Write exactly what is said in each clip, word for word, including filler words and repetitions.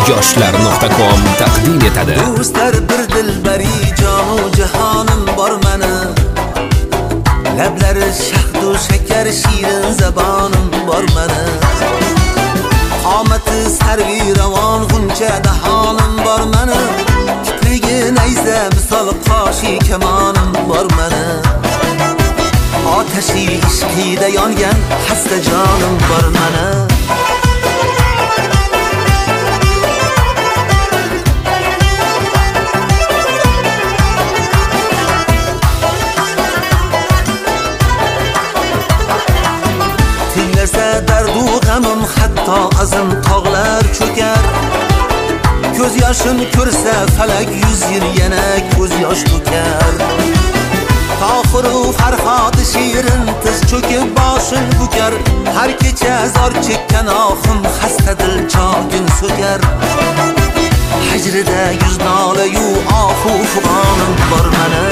yoshlar nuqta com taqdim etadi. Do'stlar bir dilbari jonu jahonim bor meni. Lablari shahdu shakar shirin zabonim bor meni. Qomati sarvi ravon g'uncha dahonim bor meni. Kiprigi nayza misol qoshi kamonim bor meni. Otashi ishqida yongan xasta jonim bor meni. Dardu g'amim hatto azim tog'lar cho'kar. Ko'z yoshim ko'rsa falak yuz yil yana ko'z yosh to'kar. Tohiru Farhod shirin tiz cho'kib boshim bukar. Har kecha zor chekkan ohim xasta dil chogin so'kar. Hajrida yuz nola yu ohu fugonim bor meni.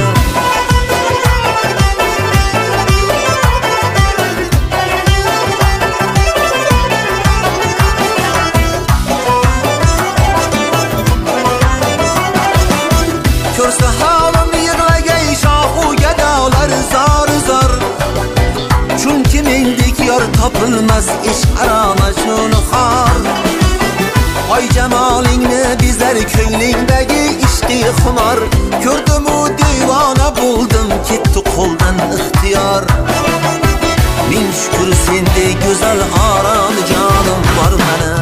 Ko'rsa halim yig'lagay shohu gadolar zor zor. Chunki mendek yor topilmas ish aroma shuni xor. Oy jamolingni bizlar ko'nglingdagi ishqi xumor. Ko'rdim u divona bo'ldim ketdi qo'ldan ixtiyor. Ming shukr sendek go'zal orom jonim bor meni.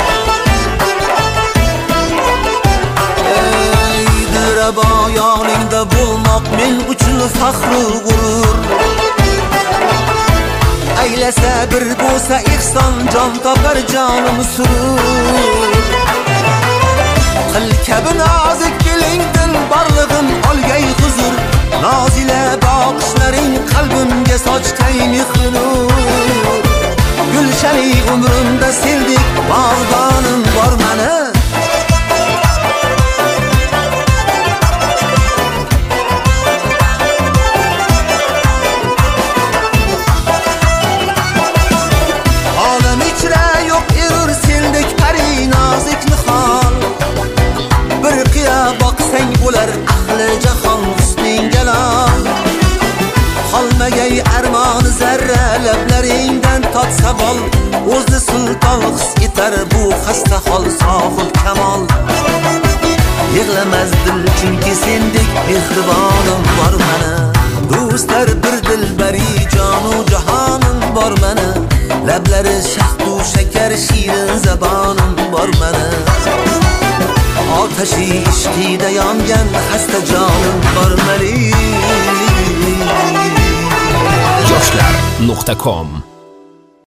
Yoningda bo'lmoq men uchun faxru g'urur. Aylasa bir bo'lsa ihson jon topar jonim surur. Qil kabi nozik kelingdin borlig'im olgay huzur. Nozila boqishlaring qalbimga sochdey mehr-nur. Gulshani umrimda sendek bog'bonim bor meni. Boqsang bo'lar ahli jahon husning galon. Qolmagay armon zarra lablaringdan totsa bol. O'zni sulton his etar bu xasta hol sohib kamol. Yig'lamas dil chunki sendek mehribonim bor meni. Do'stlar bir dilbari jonu jahonim bor meni. Lablari shahdu shakar shirin zabonim bor meni. Otashi ishqida yongan xasta jonim bor meni. yoshlar nuqta com